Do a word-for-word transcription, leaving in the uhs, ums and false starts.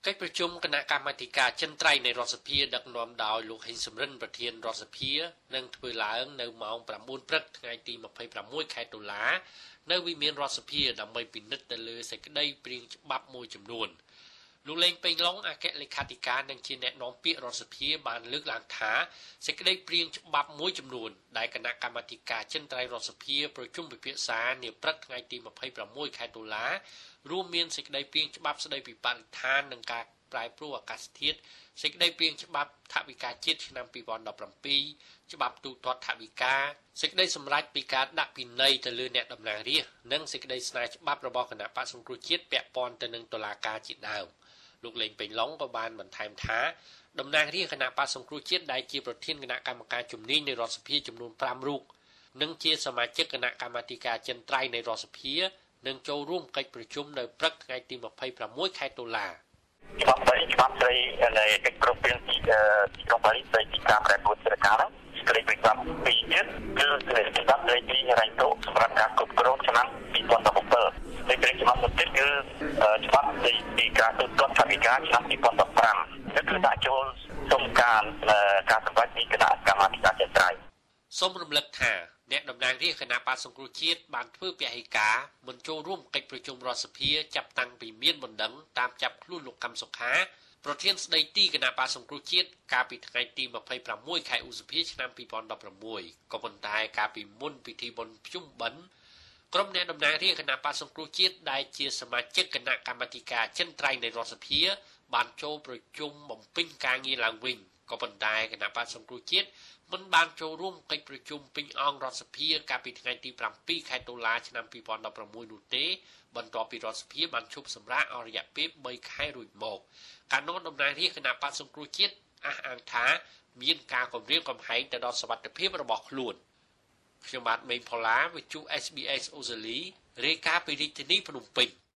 កិច្ចប្រជុំគណៈកម្មាធិការចិនត្រៃនៃរដ្ឋសភាដឹកនាំដោយលោកហេងសំរិនប្រធានរដ្ឋសភានឹងធ្វើឡើងនៅម៉ោង ប្រាំបួន ព្រឹកថ្ងៃទី ម្ភៃប្រាំមួយ ខែតុលានៅវិមានរដ្ឋសភាដើម្បីពិនិត្យទៅលើសេចក្តីព្រាងច្បាប់មួយចំនួនលោកលេងពេញឡុងអគ្គលេខាធិការនិងជាអ្នកនាំពាក្យរដ្ឋសភាបានលើកឡើងថាសេចក្តីព្រាងច្បាប់មួយចំនួនដែលគណៈកម្មាធិការចិនត្រៃរដ្ឋសភាប្រជុំពិភាក្សានាព្រឹកថ្ងៃទី ម្ភៃប្រាំមួយ ខែតុលារួមមានសេចក្តីព្រាងច្បាប់ស្តីពីបរិស្ថាននិងការប្រែប្រួលអាកាសធាតុសេចក្តីព្រាងច្បាប់ថវិកាជាតិឆ្នាំ ពីរពាន់ដប់ប្រាំពីរ ច្បាប់ទូទាត់ថវិកាសេចក្តីសម្រេចពីការដាក់ពិន័យទៅលើអ្នកតំណាងរាស្ត្រនិងសេចក្តីស្នើច្បាប់របស់គណៈបក្សសង្គ្រោះជាតិពាក់ព័ន្ធទៅនឹងតុលាការជាដើមលោកលេងពេញឡុងក៏បានបន្ថែមថាតំណាងរាស្ត្រគណៈបក្សសង្គ្រោះជាតិដែលជាប្រធានគណៈកម្មការជំនាញនៃរដ្ឋសភាចំនួន ប្រាំ រូបនិងជាសមាជិកគណៈកម្មាធិការចិនត្រៃនៃរដ្ឋសភានឹងចូលរួមកិច្ចប្រជុំនៅព្រឹកថ្ងៃទី ម្ភៃប្រាំមួយ ខែតុលាច្បាប់ស្ដីច្បាប់ស្ដីនៃកិច្ចប្រជុំទីក្រុងប៉ារីសស្ដីពីការប្រែប្រួលស្ថានភាពស្ដីពីច្បាប់ពីរទៀតគឺច្បាប់ស្ដីពីហិរញ្ញវត្ថុសម្រាប់ការគ្រប់គ្រងឆ្នាំ ពីរពាន់ដប់ប្រាំbảy នៃច្បាប់មួយទៀតគឺច្បាប់ស្ដីពីការទូទាត់ថវិកាឆ្នាំ ពីរពាន់ដប់ប្រាំនេះគឺដាក់ចូលសុំការការសម្រេចពីគណៈកម្មាធិការចិនត្រៃសូមរំលឹកថាអ្នកតំណាងរាស្ត្រគណៈបក្សសង្គ្រោះជាតិបានធ្វើពហិការមិនចូលរួមកិច្ចប្រជុំរដ្ឋសភាចាប់តាំងពីមានបណ្ដឹងតាមចាប់ខ្លួនលោកកឹមសុខាប្រធានស្ដីទីគណៈបក្សសង្គ្រោះជាតិកាលពីថ្ងៃទី ម្ភៃប្រាំមួយ ខែឧសភាឆ្នាំ ពីរពាន់ដប់ប្រាំមួយ ក៏ប៉ុន្តែកាលពីមុនពិធីបុណ្យភ្ជុំបិណ្ឌក្រុមអ្នកតំណាងរាស្ត្រគណៈបក្សសង្គ្រោះជាតិដែលជាសមាជិកគណៈកម្មាធិការចិនត្រៃនៃរដ្ឋសភាបានចូលប្រជុំបំពេញការងារឡើងវិញក៏ប៉ុន្តែគណៈបក្សសង្គ្រោះជាតិមិនបានចូលរួមកិច្ចប្រជុំពេញអង្គរដ្ឋសភាកាលពីថ្ងៃទី ប្រាំពីរ ខែតុលាឆ្នាំ ពីរពាន់ដប់ប្រាំមួយ នោះទេបន្ទាប់ពីរដ្ឋសភាបានឈប់សម្រាកអស់រយៈពេល បី ខែរួចមកកាណូនតំណាងរាស្ត្រគណៈបក្សសង្គ្រោះជាតិអះអាងថាមានការគំរាមកំហែងទៅដល់សុវត្ថិភាពរបស់ខ្លួនខ្ញុំបាទមេងផល្លាវិទ្យុ เอส บี เอส អូស្ត្រាលីរាយការណ៍ពីរាជធានីភ្នំពេញ